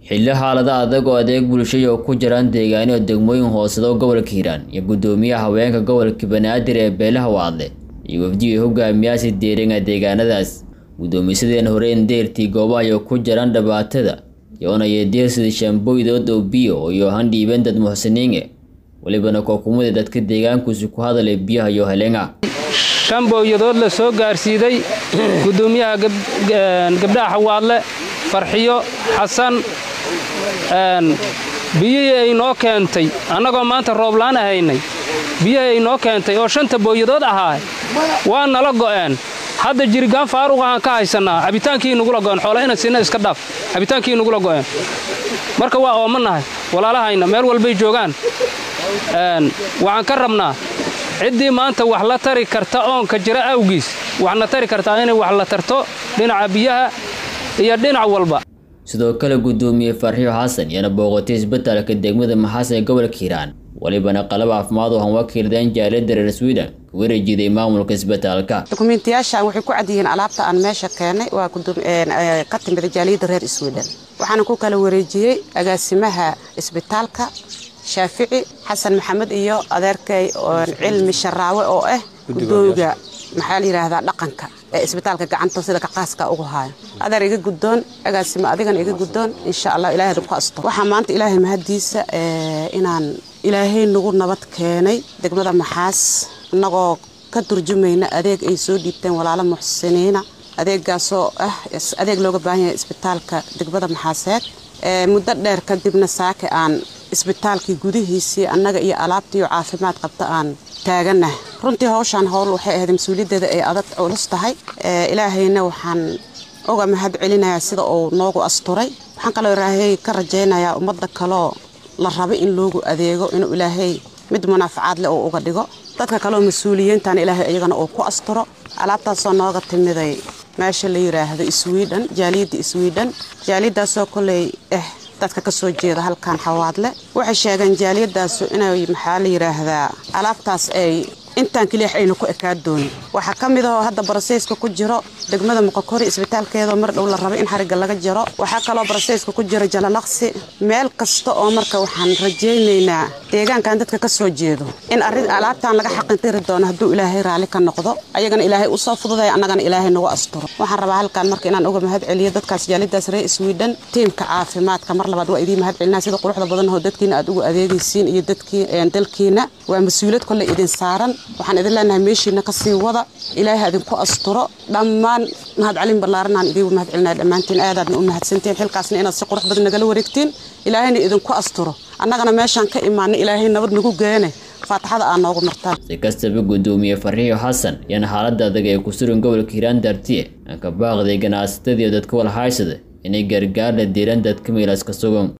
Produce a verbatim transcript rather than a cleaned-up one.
xilli xaalada adag oo adeeg bulshada oo ku jiraan deegaano degmooyin hoosado gobolka Hiiraan iyo gudoomiyaha haweenka gobolka Banaadir ee Beelaha Waadle iyo wafdiga hogaamiyaasha deegaanada deegaanadaas gudoomiyadan hore in deertii goobaha ay ku jiraan dhibaatada yoona yeediyada shamboydood oo biyo iyo handhiibeen dad muxsiniin walibana kookumada dadka deegaanku ku hadalay biyaha iyo helenga shamboydood la soo gaarsiiday gudoomiyaha gabdhaha Waadle farxiyo xasan aan biyo ay noo keentay anagoo maanta roob laan ahaynay biyo ay noo keentay oo shanta booyadood ahaa waa nala go'een hadda jirigaan faaruq aan ka haysanaa cabitaankii nagu la go'een xoolo inaan sinna iska dhaaf cabitaankii nagu la go'een marka waa oomanahay walaalahayna meel walbay joogaan aan waxaan ka rabnaa cidii maanta wax la tari karta oon ka jira awgiis waxna tari kartaa inay wax la tarto dhinaca biyaha iyo dhinac walba sidoo kale gudoomiye Farxiyo Xasan yana booqatay isbitaalka degmada Maxaas ee gobolka Hiiraan walibana qalab caafimaad oo wakiildan jaaliyadda reer Sweden wareejiday maamulka isbitaalka dokumentiyaashan waxay ku cadiyeen alaabta aan meesha keenay waa gudoomiye ka timid jaaliyadda reer Sweden waxaan ku kala wareejiyay agaasimaha isbitaalka Shaafici Xasan Maxamed iyo adeerkay oo cilmi sharaawe oo ah gudoomiyaha maxaa la yiraahdaa dhaqanka ee isbitaalka gacanta sida ka qaaska ugu haayo adeer iga gudoon agaasima adigan iga gudoon insha Allah ilaahay ku asto waxa maanta ilaahay mahadiisa ee inaan ilaahay nagu nabad keenay degmada Maxaas anagoo ka turjumayna adeeg ay soo dhiibteen walaalo muxsiniina adeegaasoo ah adeeg looga baahan yahay isbitaalka degmada Maxaaseed ee muddo dheer ka dibna saaka aan isbitaalkii gudihiisii annaga iyo alaabtii caafimaad qabta aan taagana runtii hawshan hawl waxay ahayd mas'uuliyadeeda ay adag culus tahay ilaahayna waxaan uga mahad celinayaa sida uu noogu asturay waxaan kale ilaahay ka rajaynayaa ummadda kale la rabo in loogu adeego inuu ilaahay mid munaafacaad leh oo uga dhigo dadka kale mas'uuliyiintan ilaahay ayagana oo ku asturo alaabtaas oo nooga timiday meesha la yiraahdo Sweden jaaliyadda Sweden jaaliyadaasoo kulay eh dadka ka soo jeeda halkan Xawaadle waxay sheegeen jaaliyadaas inay maxaa la yiraahdaa alaabtaas ay intaan kaliya aynu ku ekaad dooni waxa kamid ah hadda processka ku jiro degmada Muqokori isbitaalkeeda mar dhow la rabo in xariga laga jiro waxa kale oo processka ku jira Jalalaqsi meel kasta oo marka waxaan rajaynaynaa deegaankan dadka ka soo jeedo in arin alaabtan laga xaqintiri doono haduu ilaahay raali ka noqdo ayagana ilaahay u soo fududay annagana ilaahay nagu asturo waxaan rabaa halkan marka inaan uga mahad celiyo dadkaas jaaliyadaas reer Sweden teamka caafimaadka mar labaad waa idin mahad celinaa sida quruxda badan oo dadkiina aad ugu adeegaysiin iyo dadkii dalkiina waa mas'uuliyad kale idin saaran waxaan idin leenahay meeshina ka sii wada ilaahay idin ku asturo dhammaan mahad celin balaaran idin mahad celinaa dhamaantiin aad u mahadsantiin xilkaasna inaad si qurux badan naga wareegtiin ilaahayna idin ku asturo annagana meeshan ka imaanay ilaahay nabad nagu geene faataxada aan noogu martaan si kastaba gudoomiye Farxiyo Xasan yana xaaladda adag ee ku sugan gobolka Hiiraan dartiye aan ka baaqday ganacsatada dadka wal haysada inay gargaar la diiran dadka meelaas ka sugan